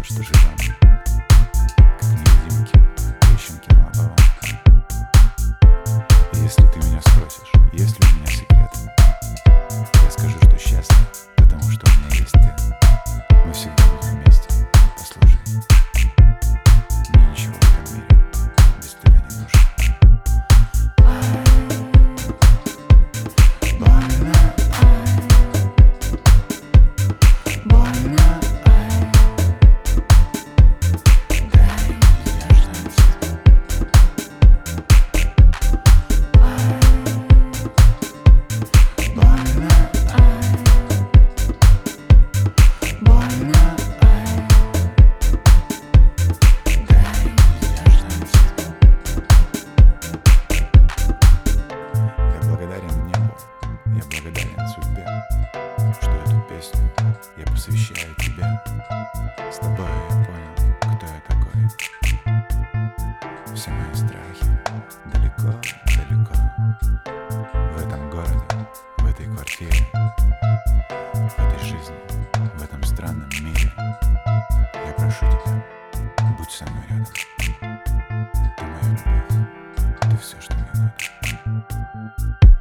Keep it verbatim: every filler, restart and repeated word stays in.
что живем, как невидимки, трещинки на лобовом. И если ты меня спросишь, есть ли у меня секрет, я скажу, что счастлив, потому что у меня есть ты. Мы всегда будем вместе. Послушай, мне ничего в этом мире без тебя не нужно. Больно, больно, дай мне ждать. Больно, больно, дай мне ждать. Я благодарен небу, я благодарен судьбе, что эту песню я посвящаю тебе. С тобой я понял, кто я такой. Все мои страхи далеко, далеко. В этом городе, в этой квартире, в этой жизни, в этом странном мире. Я прошу тебя, будь со мной рядом. Ты моя любовь, ты все, что мне надо.